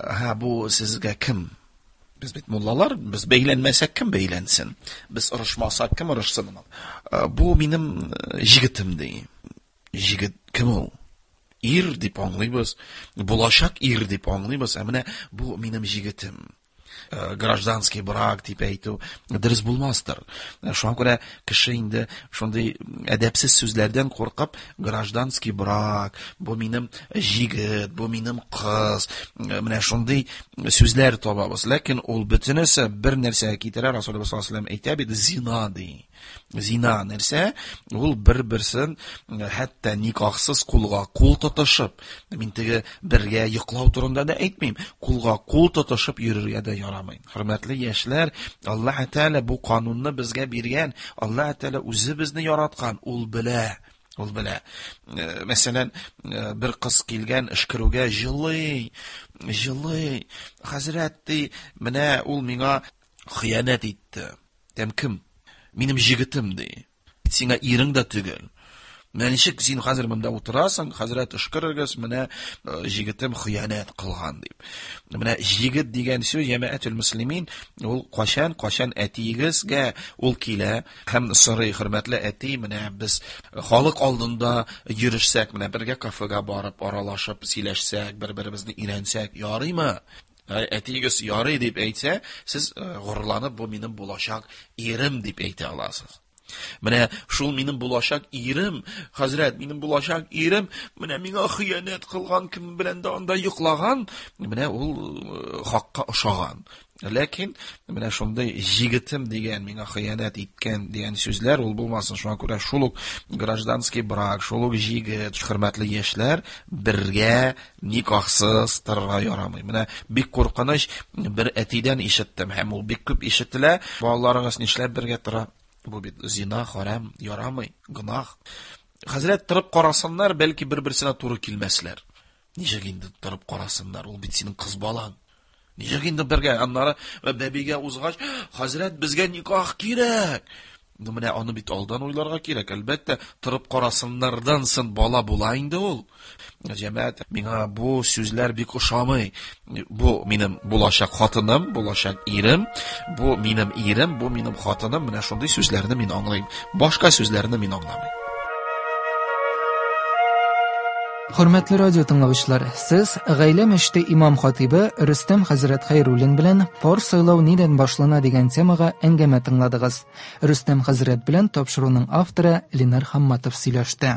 Бу сезгә кем? Без бит муллалар, без бәйләнмәсәк кем бәйләнсен? Без орышмасак кем орышсын? Бу минем җигетем ди. Җигет кем ул? Ир дип аңлыйбыз, булачак ир дип аңлыйбыз, менә бу минем җигетем. Гражданский брак дип әйтү дөрес булмастыр. Шуңа күрә кеше инде шундый әдәпсез сүзләрдән куркып, гражданский брак, бу минем җигет, бу минем кыз, менә шундый сүзләр табабыз. Ләкин ул бөтенесе бер нәрсәгә китерә. Расулullah sallallahu aleyhi ve sellem әйтә бит, зина ди. Зина нәрсә? Ул бер-берсен хәтта никахсыз кулга кул тотышып, мин теге бергә йоклау турында да әйтмим, кулга кул тотышып йөрергә дә ярамый. Хөрмәтле яшьләр, Аллаһ Тәгалә бу канунны безгә биргән. Аллаһ Тәгалә үзе безне яраткан, ул белә. Ул белә. Мәсәлән, бер кыз килгән эшкерүгә җылый. Хәзрәт, менә ул миңа хыянат итте. Кем? Минем җигетем ди. Сиңа ирең дә түгел. Ничек син хәзер монда утырасың, хәзрәт эшкерергез, менә җигетем хыянат кылган дип. Менә җигет дигән сүз җәмәгатьул муслимин, ул кашан әтиегезгә ул килә, һәм сорый, хөрмәтле әти, менә без халык алдында йөришсәк, менә бергә кафега барып, аралашып, сөйләшсәк, бер-беребезне өйрәнсәк, ярыймы? Әтиегез ярый дип әйтсә, сез горурланып, бу минем булачак ирем дип әйтә аласыз. Менә шул минем булачак ирем, хәзрәт, минем булачак ирем, менә миңа хыянат кылган, кем белән дә анда йоклаган, менә ул хакка ошаган. Ләкин менә шундый җигетем дигән, миңа хыянат иткән дигән сүзләр ул булмасын. Шуңа күрә шул ук гражданский брак, шул ук җигет, хөрмәтле яшьләр бергә никахсыз торырга ярамый. Менә бик куркыныч бер әтидән ишеттем, һәм ул бик күп ишетелә. Балаларыгыз нишләп бергә тора? Бу бит зина, харам, ярамый, гынах. Хәзрәт торып карасыннар, бәлки бер-берсенә туры килмәсләр. Ничек инде торып карасыннар? Ул бит синең кыз балаң. Ничек инде бергә? Аннары бәбигә узгач, хәзрәт, безгә никах кирәк. Менә аны бит алдан уйларга кирәк. Әлбәттә, торып карасыннардан сын бала була инде ул. Җәмәгать, миңа бу сүзләр бик ошамый. Бу минем булачак хатыным, булачак ирем, бу минем ирем, бу минем хатыным. Менә шундый сүзләрне мин аңлыйм. Башка сүзләрне мин аңламыйм.
Hürmetli radyo tınlavışlar, siz Gayle Meşte İmam Hatibi Rüstem Hazret Hayrulin bilen Par Soylov neden başlana degan temaga әңгәмә тыңладыгыз. Rüstem Hazret bilen topşırığının avtori Linar Hammatov сөйләште.